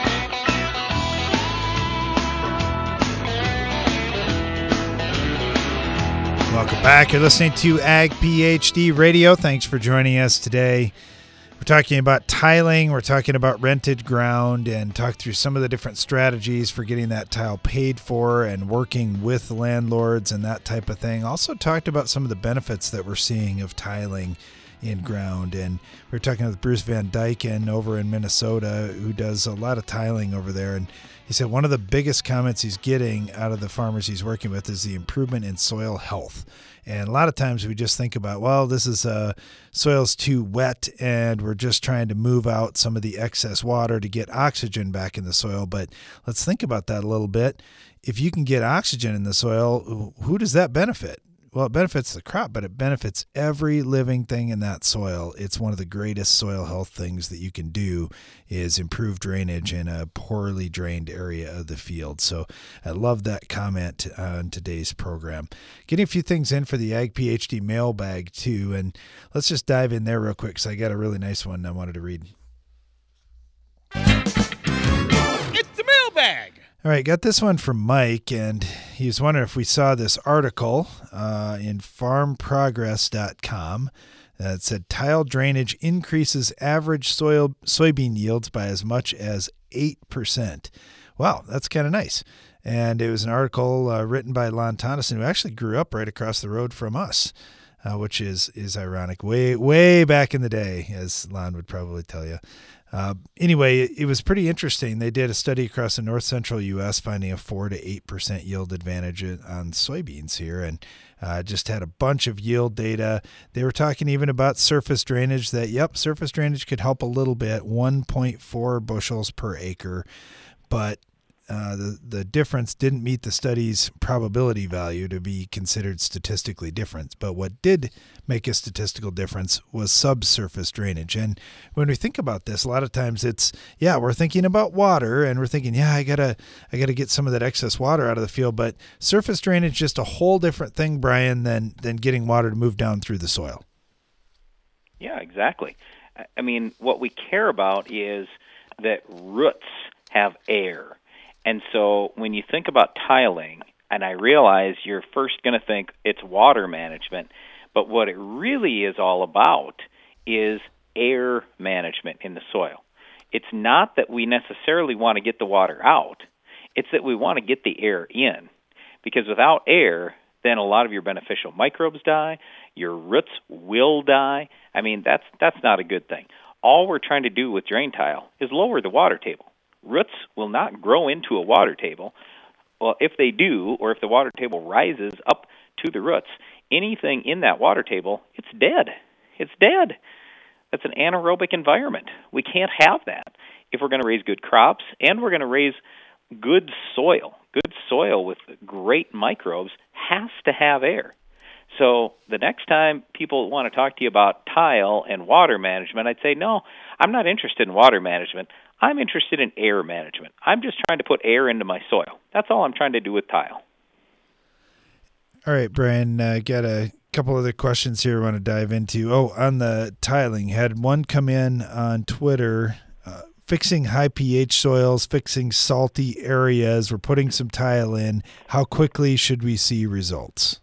Welcome back. You're listening to Ag PhD Radio. Thanks for joining us today. We're talking about tiling. We're talking about rented ground and talk through some of the different strategies for getting that tile paid for and working with landlords and that type of thing. Also talked about some of the benefits that we're seeing of tiling in ground. And we were talking with Bruce Van Dyken over in Minnesota, who does a lot of tiling over there. And he said one of the biggest comments he's getting out of the farmers he's working with is the improvement in soil health. And a lot of times we just think about, well, this is uh, soil's too wet and we're just trying to move out some of the excess water to get oxygen back in the soil. But let's think about that a little bit. If you can get oxygen in the soil, who does that benefit? Well, it benefits the crop, but it benefits every living thing in that soil. It's one of the greatest soil health things that you can do is improve drainage in a poorly drained area of the field. So I love that comment on today's program. Getting a few things in for the Ag PhD mailbag too, and let's just dive in there real quick because I got a really nice one I wanted to read. It's the mailbag! All right, got this one from Mike, and he was wondering if we saw this article uh, in farm progress dot com that said tile drainage increases average soil soybean yields by as much as eight percent. Wow, that's kind of nice. And it was an article uh, written by Lon Tonneson, who actually grew up right across the road from us, uh, which is, is ironic. Way, way back in the day, as Lon would probably tell you. Uh, anyway, it, it was pretty interesting. They did a study across the north central U S finding a four to eight percent yield advantage on soybeans here, and uh, just had a bunch of yield data. They were talking even about surface drainage, that, yep, surface drainage could help a little bit, one point four bushels per acre, but Uh, the, the difference didn't meet the study's probability value to be considered statistically different. But what did make a statistical difference was subsurface drainage. And when we think about this, a lot of times it's, yeah, we're thinking about water and we're thinking, yeah, I gotta, I gotta get some of that excess water out of the field. But surface drainage is just a whole different thing, Brian, than, than getting water to move down through the soil. Yeah, exactly. I mean, what we care about is that roots have air. And so when you think about tiling, and I realize you're first going to think it's water management, but what it really is all about is air management in the soil. It's not that we necessarily want to get the water out. It's that we want to get the air in. Because without air, then a lot of your beneficial microbes die, your roots will die. I mean, that's that's not a good thing. All we're trying to do with drain tile is lower the water table. Roots will not grow into a water table. Well, if they do, or if the water table rises up to the roots, anything in that water table, it's dead. It's dead. That's an anaerobic environment. We can't have that if we're going to raise good crops and we're going to raise good soil. Good soil with great microbes has to have air. So the next time people want to talk to you about tile and water management, I'd say, no, I'm not interested in water management. I'm interested in air management. I'm just trying to put air into my soil. That's all I'm trying to do with tile. All right, Brian, uh, got a couple other questions here I want to dive into. Oh, on the tiling, had one come in on Twitter uh, fixing high pH soils, fixing salty areas. We're putting some tile in. How quickly should we see results?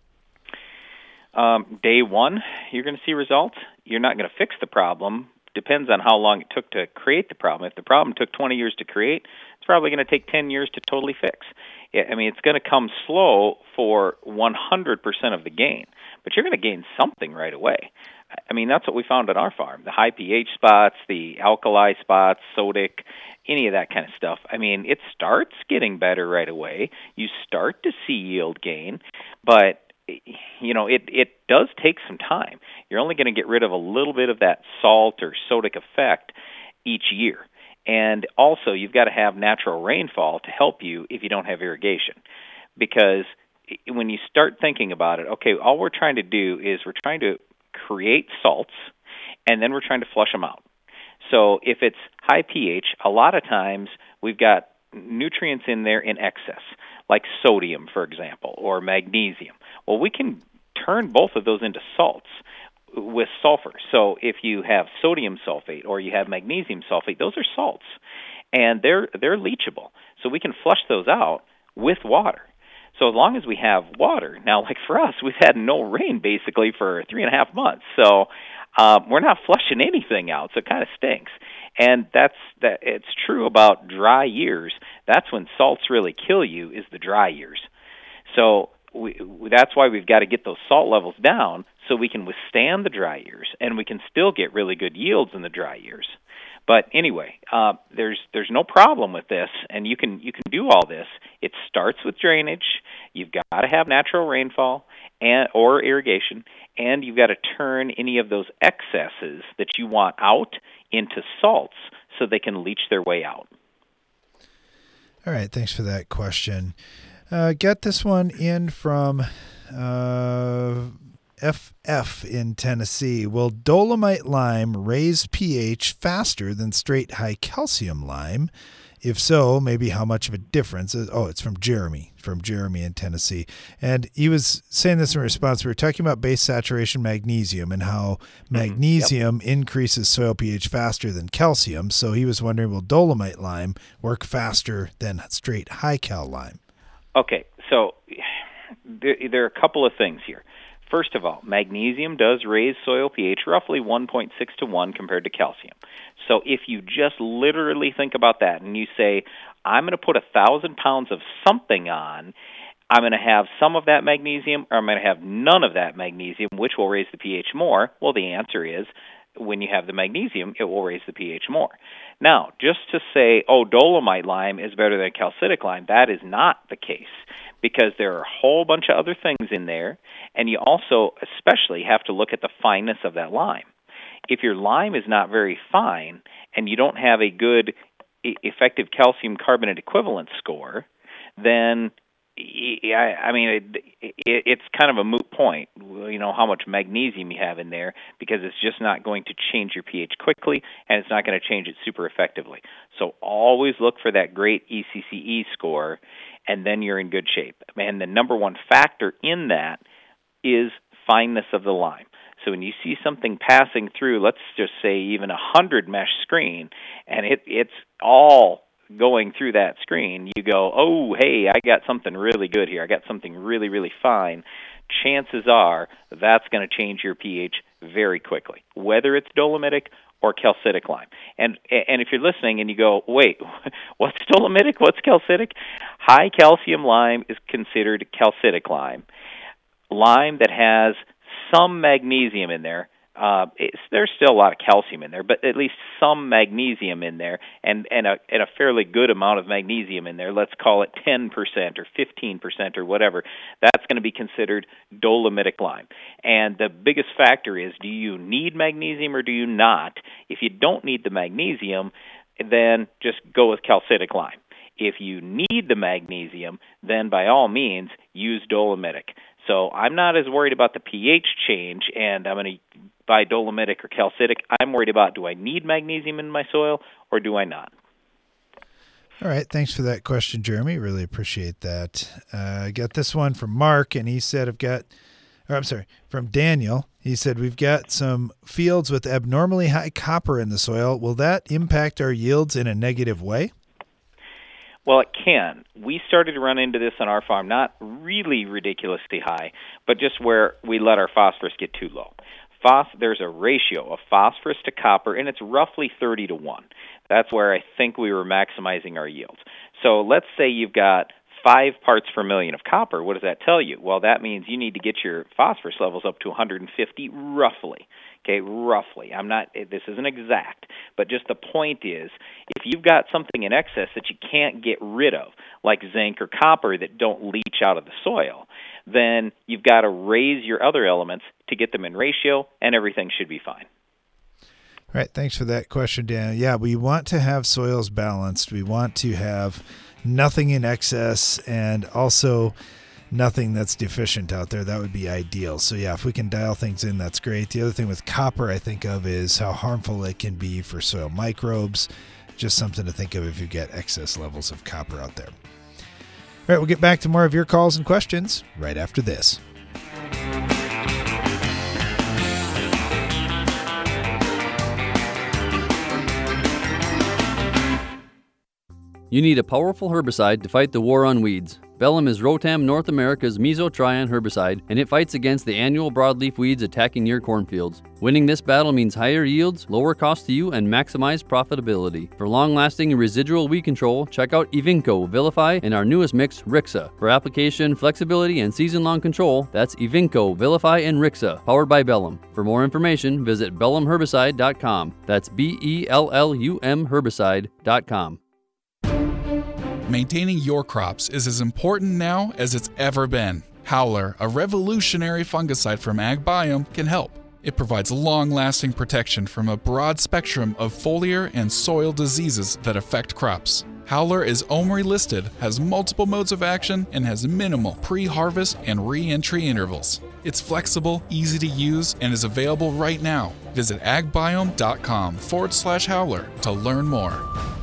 Um, day one, you're going to see results. You're not going to fix the problem. Depends on how long it took to create the problem. If the problem took twenty years to create, it's probably going to take ten years to totally fix. I mean, it's going to come slow for one hundred percent of the gain, but you're going to gain something right away. I mean, that's what we found on our farm. The high pH spots, the alkali spots, sodic, any of that kind of stuff. I mean, it starts getting better right away. You start to see yield gain, but you know, it, it does take some time. You're only going to get rid of a little bit of that salt or sodic effect each year. And also, you've got to have natural rainfall to help you if you don't have irrigation. Because when you start thinking about it, okay, all we're trying to do is we're trying to create salts, and then we're trying to flush them out. So if it's high pH, a lot of times we've got nutrients in there in excess, like sodium, for example, or magnesium. Well, we can turn both of those into salts with sulfur. So if you have sodium sulfate or you have magnesium sulfate, those are salts, and they're they're leachable. So we can flush those out with water. So as long as we have water, now like for us, we've had no rain basically for three and a half months. So um, we're not flushing anything out, so it kind of stinks. And that's that. It's true about dry years. That's when salts really kill you, is the dry years. So we, that's why we've got to get those salt levels down so we can withstand the dry years, and we can still get really good yields in the dry years. But anyway, uh, there's there's no problem with this, and you can you can do all this. It starts with drainage. You've got to have natural rainfall and or irrigation, and you've got to turn any of those excesses that you want out into salts so they can leach their way out. All right, thanks for that question. Uh, get this one in from uh, F F in Tennessee. Will dolomite lime raise pH faster than straight high calcium lime? If so, maybe how much of a difference? Oh, it's from Jeremy, from Jeremy in Tennessee. And he was saying this in response. We were talking about base saturation magnesium and how magnesium yep. increases soil pH faster than calcium. So he was wondering, will dolomite lime work faster than straight high cal lime? Okay, so there, there are a couple of things here. First of all, magnesium does raise soil pH roughly one point six to one compared to calcium. So if you just literally think about that and you say, I'm going to put a thousand pounds of something on, I'm going to have some of that magnesium or I'm going to have none of that magnesium, which will raise the pH more, well, the answer is when you have the magnesium, it will raise the pH more. Now, just to say, oh, dolomite lime is better than calcitic lime, that is not the case, because there are a whole bunch of other things in there, and you also especially have to look at the fineness of that lime. If your lime is not very fine and you don't have a good effective calcium carbonate equivalent score, then I mean, it, it, it's kind of a moot point, you know, how much magnesium you have in there, because it's just not going to change your pH quickly, and it's not going to change it super effectively. So always look for that great E C C E score, and then you're in good shape. And the number one factor in that is fineness of the lime. So when you see something passing through, let's just say even a hundred mesh screen, and it, it's all going through that screen, you go, oh, hey, I got something really good here. I got something really, really fine. Chances are that's going to change your pH very quickly, whether it's dolomitic or calcitic lime. And and if you're listening and you go, wait, what's dolomitic? What's calcitic? High calcium lime is considered calcitic lime. Lime that has some magnesium in there, uh, it's, there's still a lot of calcium in there, but at least some magnesium in there, and, and, a, and a fairly good amount of magnesium in there. Let's call it ten percent or fifteen percent or whatever. That's going to be considered dolomitic lime. And the biggest factor is, do you need magnesium or do you not? If you don't need the magnesium, then just go with calcitic lime. If you need the magnesium, then by all means, use dolomitic. So I'm not as worried about the pH change, and I'm going to buy dolomitic or calcitic. I'm worried about, do I need magnesium in my soil or do I not? All right. Thanks for that question, Jeremy. Really appreciate that. Uh, I got this one from Mark, and he said, I've got or I'm sorry, from Daniel. He said, we've got some fields with abnormally high copper in the soil. Will that impact our yields in a negative way? Well, it can. We started to run into this on our farm, not really ridiculously high, but just where we let our phosphorus get too low. Phos- there's a ratio of phosphorus to copper, and it's roughly thirty to one. That's where I think we were maximizing our yields. So let's say you've got five parts per million of copper. What does that tell you? Well, that means you need to get your phosphorus levels up to one hundred fifty roughly. Okay, roughly. I'm not, this isn't exact, but just the point is, if you've got something in excess that you can't get rid of, like zinc or copper that don't leach out of the soil, then you've got to raise your other elements to get them in ratio, and everything should be fine. All right, thanks for that question, Dan. Yeah, we want to have soils balanced. We want to have nothing in excess and also nothing that's deficient out there. That would be ideal. So yeah, if we can dial things in, that's great. The other thing with copper I think of is how harmful it can be for soil microbes. Just something to think of if you get excess levels of copper out there. All right, we'll get back to more of your calls and questions right after this. You need a powerful herbicide to fight the war on weeds. Bellum is Rotam North America's mesotrione herbicide, and it fights against the annual broadleaf weeds attacking your cornfields. Winning this battle means higher yields, lower cost to you, and maximized profitability. For long-lasting and residual weed control, check out Evinco, Vilify, and our newest mix, Rixa. For application, flexibility, and season-long control, that's Evinco, Vilify, and Rixa, powered by Bellum. For more information, visit bellum herbicide dot com. That's B E L L U M herbicide dot com. Maintaining your crops is as important now as it's ever been. Howler, a revolutionary fungicide from AgBiome, can help. It provides long-lasting protection from a broad spectrum of foliar and soil diseases that affect crops. Howler is O M R I listed, has multiple modes of action, and has minimal pre-harvest and re-entry intervals. It's flexible, easy to use, and is available right now. Visit agbiome.com forward slash howler to learn more.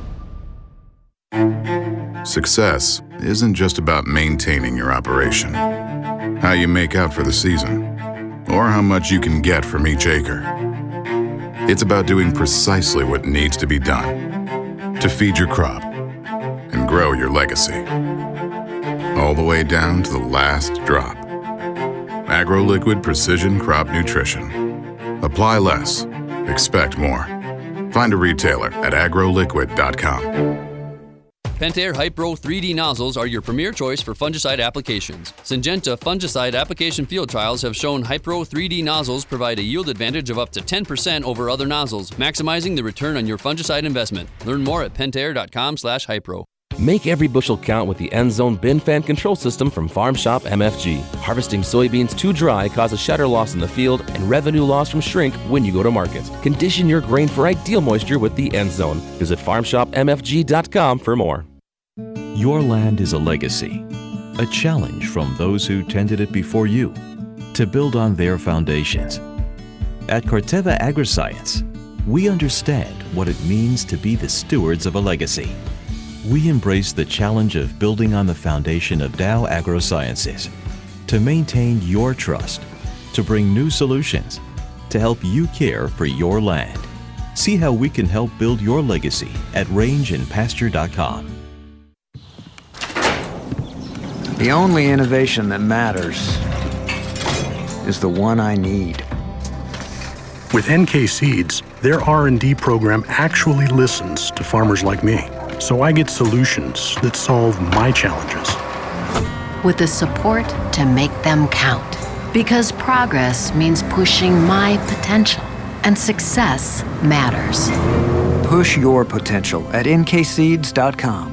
Success isn't just about maintaining your operation, how you make out for the season, or how much you can get from each acre. It's about doing precisely what needs to be done to feed your crop and grow your legacy, all the way down to the last drop. AgroLiquid Precision Crop Nutrition. Apply less, expect more. Find a retailer at agro liquid dot com. Pentair Hypro three D nozzles are your premier choice for fungicide applications. Syngenta fungicide application field trials have shown Hypro three D nozzles provide a yield advantage of up to ten percent over other nozzles, maximizing the return on your fungicide investment. Learn more at pentair dot com slash hypro. Make every bushel count with the EndZone bin fan control system from Farm Shop M F G. Harvesting soybeans too dry causes shatter loss in the field and revenue loss from shrink when you go to market. Condition your grain for ideal moisture with the EndZone. Visit farm shop m f g dot com for more. Your land is a legacy, a challenge from those who tended it before you, to build on their foundations. At Corteva Agriscience, we understand what it means to be the stewards of a legacy. We embrace the challenge of building on the foundation of Dow AgroSciences to maintain your trust, to bring new solutions, to help you care for your land. See how we can help build your legacy at range and pasture dot com. The only innovation that matters is the one I need. With N K Seeds, their R and D program actually listens to farmers like me, so I get solutions that solve my challenges. With the support to make them count. Because progress means pushing my potential, and success matters. Push your potential at N K seeds dot com.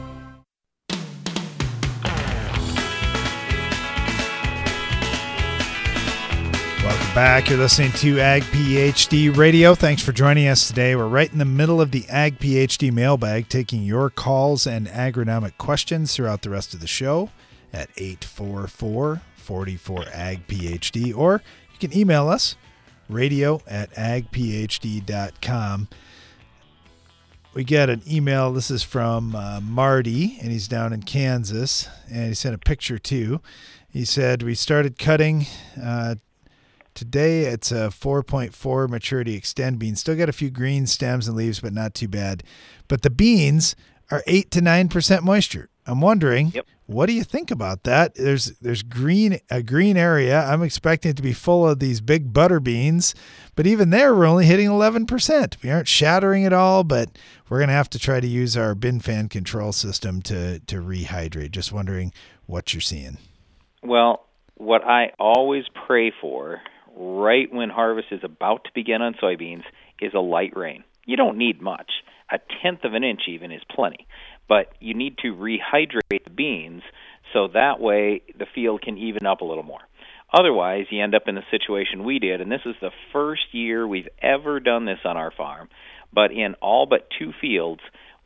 Back. You're listening to Ag PhD Radio. Thanks for joining us today. We're right in the middle of the Ag PhD mailbag, taking your calls and agronomic questions throughout the rest of the show at eight four four, four four, A G P H D, or you can email us, radio at ag p h d dot com. we got an email. This is from uh, Marty, and he's down in Kansas, and he sent a picture too. He said, we started cutting uh, today. It's a four point four maturity extend bean. Still got a few green stems and leaves, but not too bad. But the beans are eight to nine percent moisture. I'm wondering, yep. What do you think about that? There's there's green a green area. I'm expecting it to be full of these big butter beans, but even there, we're only hitting eleven percent. We aren't shattering it all, but we're going to have to try to use our bin fan control system to, to rehydrate. Just wondering what you're seeing. Well, what I always pray for right when harvest is about to begin on soybeans is a light rain. You don't need much. A tenth of an inch even is plenty. But you need to rehydrate the beans so that way the field can even up a little more. Otherwise, you end up in the situation we did, and this is the first year we've ever done this on our farm, but in all but two fields,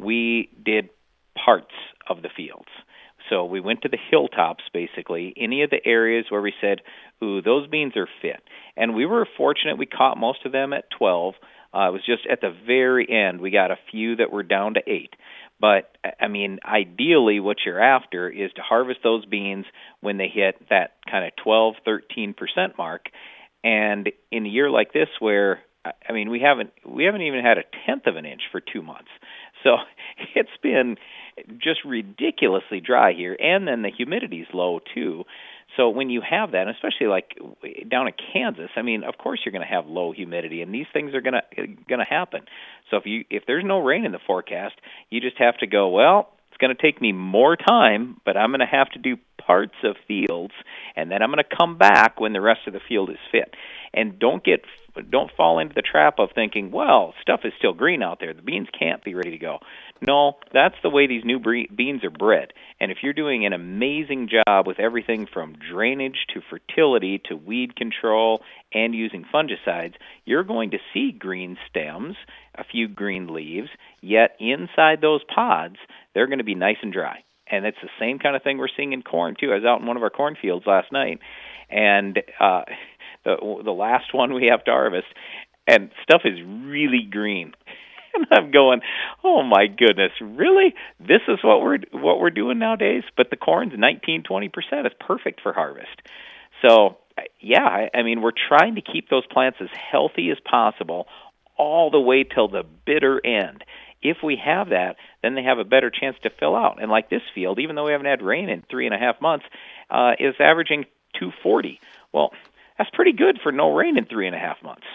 we did parts of the fields. So we went to the hilltops, basically, any of the areas where we said, ooh, those beans are fit. And we were fortunate we caught most of them at twelve. Uh, it was just at the very end we got a few that were down to eight. But, I mean, ideally what you're after is to harvest those beans when they hit that kind of twelve, thirteen percent mark. And in a year like this where, I mean, we haven't we haven't even had a tenth of an inch for two months. So it's been just ridiculously dry here. And then the humidity's low, too. So when you have that, especially like down in Kansas, I mean, of course you're going to have low humidity, and these things are going to going to happen. So if you if there's no rain in the forecast, you just have to go, well, it's going to take me more time, but I'm going to have to do parts of fields, and then I'm going to come back when the rest of the field is fit. And don't get don't fall into the trap of thinking, well, stuff is still green out there. The beans can't be ready to go. No, that's the way these new bre- beans are bred. And if you're doing an amazing job with everything from drainage to fertility to weed control and using fungicides, you're going to see green stems, a few green leaves, yet inside those pods, they're going to be nice and dry. And it's the same kind of thing we're seeing in corn, too. I was out in one of our cornfields last night, and uh, the the last one we have to harvest, and stuff is really green. And I'm going, oh my goodness, really? This is what we're what we're doing nowadays? But the corn's nineteen, twenty percent. It's perfect for harvest. So, yeah, I, I mean, we're trying to keep those plants as healthy as possible all the way till the bitter end. If we have that, then they have a better chance to fill out. And like this field, even though we haven't had rain in three and a half months, uh, is averaging two forty. Well, that's pretty good for no rain in three and a half months.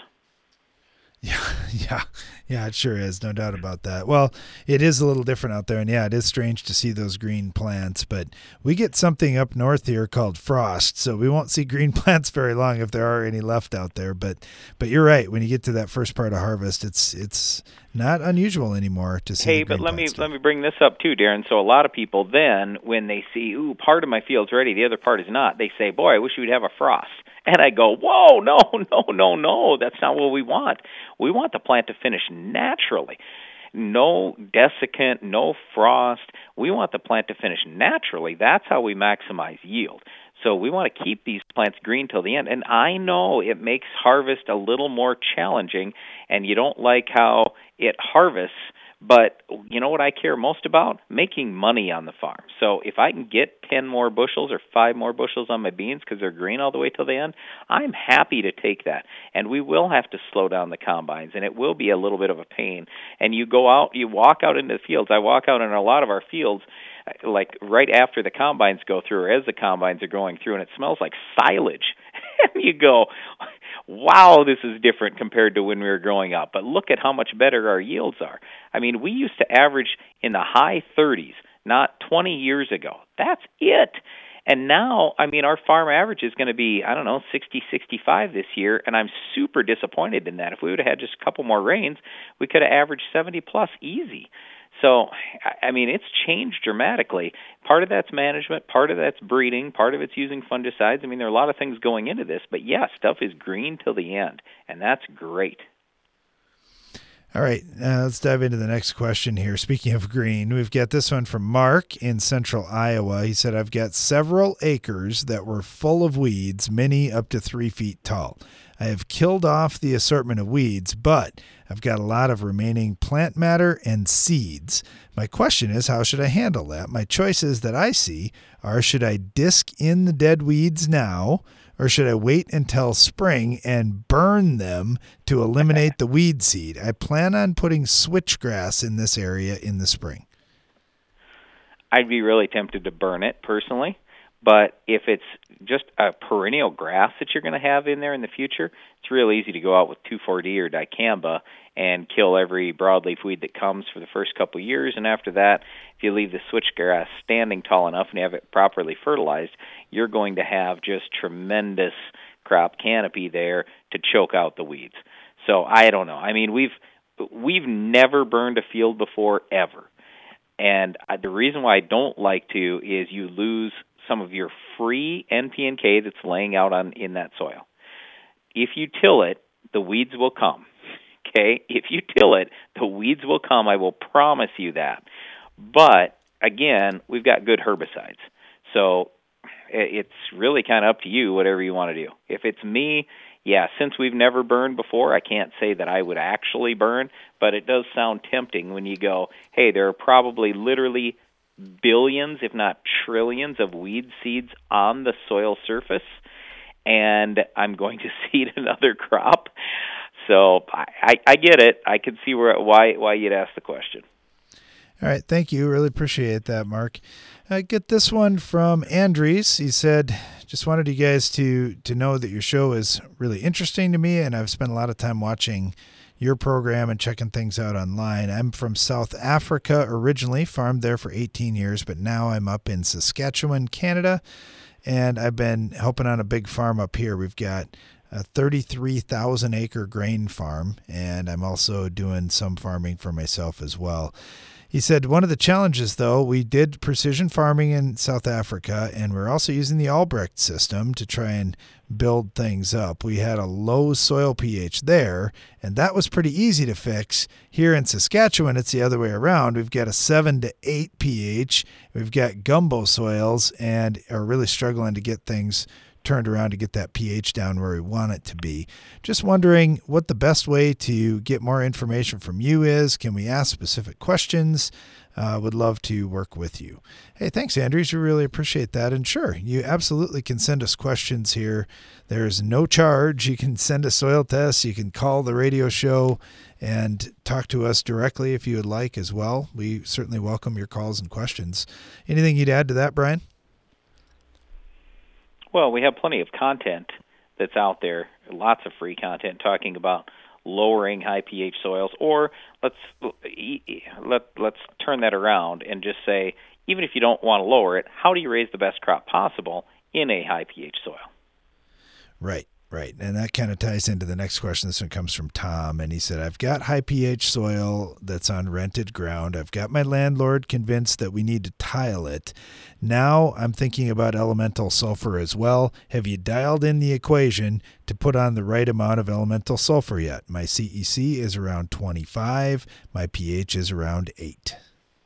Yeah, yeah, yeah, it sure is. No doubt about that. Well, it is a little different out there, and yeah, it is strange to see those green plants, but we get something up north here called frost, so we won't see green plants very long if there are any left out there. But but you're right. When you get to that first part of harvest, it's it's not unusual anymore to see. Hey, but let me let me bring this up too, Darren. So a lot of people then, when they see, ooh, part of my field's ready, the other part is not, they say, boy, I wish we'd have a frost. And I go, whoa, no, no, no, no, that's not what we want. We want the plant to finish naturally. No desiccant, no frost. We want the plant to finish naturally. That's how we maximize yield. So we want to keep these plants green till the end. And I know it makes harvest a little more challenging, and you don't like how it harvests. But you know what I care most about? Making money on the farm. So if I can get ten more bushels or five more bushels on my beans because they're green all the way till the end, I'm happy to take that. And we will have to slow down the combines, and it will be a little bit of a pain. And you go out, you walk out into the fields. I walk out in a lot of our fields, like right after the combines go through or as the combines are going through, and it smells like silage. And you go, wow, this is different compared to when we were growing up. But look at how much better our yields are. I mean, we used to average in the high thirties, not twenty years ago. That's it. And now, I mean, our farm average is going to be, I don't know, sixty, sixty-five this year, and I'm super disappointed in that. If we would have had just a couple more rains, we could have averaged seventy plus easy. So, I mean, it's changed dramatically. Part of that's management, part of that's breeding, part of it's using fungicides. I mean, there are a lot of things going into this, but yeah, stuff is green till the end, and that's great. All right, uh, let's dive into the next question here. Speaking of green, we've got this one from Mark in central Iowa. He said, I've got several acres that were full of weeds, many up to three feet tall. I have killed off the assortment of weeds, but I've got a lot of remaining plant matter and seeds. My question is, how should I handle that? My choices that I see are, should I disc in the dead weeds now, or should I wait until spring and burn them to eliminate the weed seed? I plan on putting switchgrass in this area in the spring. I'd be really tempted to burn it personally, but if it's just a perennial grass that you're going to have in there in the future, it's real easy to go out with two four D or dicamba and kill every broadleaf weed that comes for the first couple of years, and after that, if you leave the switchgrass standing tall enough and you have it properly fertilized, you're going to have just tremendous crop canopy there to choke out the weeds. So I don't know. I mean, we've we've never burned a field before, ever. And the reason why I don't like to is you lose some of your free N P and K that's laying out on in that soil. If you till it, the weeds will come. Okay? If you till it, the weeds will come. I will promise you that. But, again, we've got good herbicides. So it's really kind of up to you, whatever you want to do. If it's me, yeah, since we've never burned before, I can't say that I would actually burn, but it does sound tempting when you go, hey, there are probably literally billions, if not trillions, of weed seeds on the soil surface, and I'm going to seed another crop. So I, I, I get it. I can see where why why you'd ask the question. All right, thank you. Really appreciate that, Mark. I get this one from Andres. He said, just wanted you guys to to know that your show is really interesting to me, and I've spent a lot of time watching your program and checking things out online. I'm from South Africa originally, farmed there for eighteen years, but now I'm up in Saskatchewan, Canada, and I've been helping on a big farm up here. We've got a thirty-three thousand acre grain farm, and I'm also doing some farming for myself as well. He said one of the challenges, though, we did precision farming in South Africa, and we're also using the Albrecht system to try and build things up. We had a low soil pH there, and that was pretty easy to fix. Here in Saskatchewan, it's the other way around. We've got a seven to eight pH. We've got gumbo soils and are really struggling to get things turned around to get that pH down where we want it to be. Just wondering what the best way to get more information from you is. Can we ask specific questions? Uh, would love to work with you. Hey, thanks, Andrews. We really appreciate that. And sure, you absolutely can send us questions here. There's no charge. You can send us soil tests. You can call the radio show and talk to us directly if you would like as well. We certainly welcome your calls and questions. Anything you'd add to that, Brian? Well, we have plenty of content that's out there, lots of free content talking about lowering high pH soils, or let's let let's turn that around and just say, even if you don't want to lower it, how do you raise the best crop possible in a high pH soil? Right, right. And that kind of ties into the next question. This one comes from Tom, and he said, I've got high pH soil that's on rented ground. I've got my landlord convinced that we need to tile it. Now I'm thinking about elemental sulfur as well. Have you dialed in the equation to put on the right amount of elemental sulfur yet? My C E C is around twenty-five. My pH is around eight.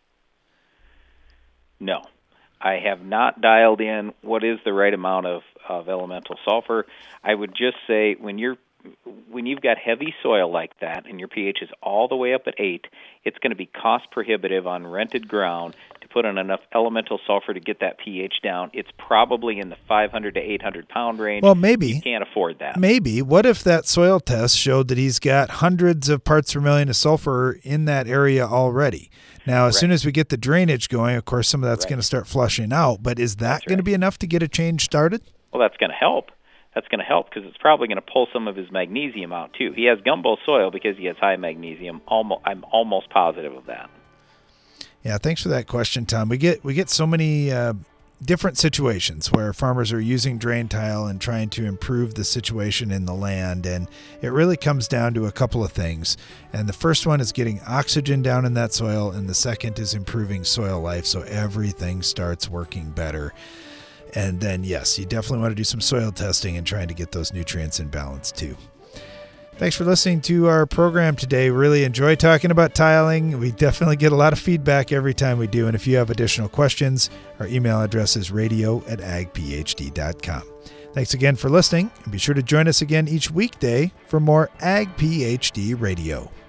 No, I have not dialed in what is the right amount of, of elemental sulfur. I would just say when you're when you've got heavy soil like that and your pH is all the way up at eight, it's going to be cost prohibitive on rented ground to put in enough elemental sulfur to get that pH down. It's probably in the five hundred to eight hundred pound range. Well, maybe. You can't afford that. Maybe. What if that soil test showed that he's got hundreds of parts per million of sulfur in that area already? Now, as right. soon as we get the drainage going, of course, some of that's right. going to start flushing out. But is that that's going right. to be enough to get a change started? Well, that's going to help. That's going to help because it's probably going to pull some of his magnesium out, too. He has gumbo soil because he has high magnesium. Almost, I'm almost positive of that. Yeah, thanks for that question, Tom. We get we get so many uh, different situations where farmers are using drain tile and trying to improve the situation in the land, and it really comes down to a couple of things. And the first one is getting oxygen down in that soil, and the second is improving soil life so everything starts working better. And then, yes, you definitely want to do some soil testing and trying to get those nutrients in balance, too. Thanks for listening to our program today. Really enjoy talking about tiling. We definitely get a lot of feedback every time we do. And if you have additional questions, our email address is radio at ag p h d dot com. Thanks again for listening, and be sure to join us again each weekday for more Ag PhD Radio.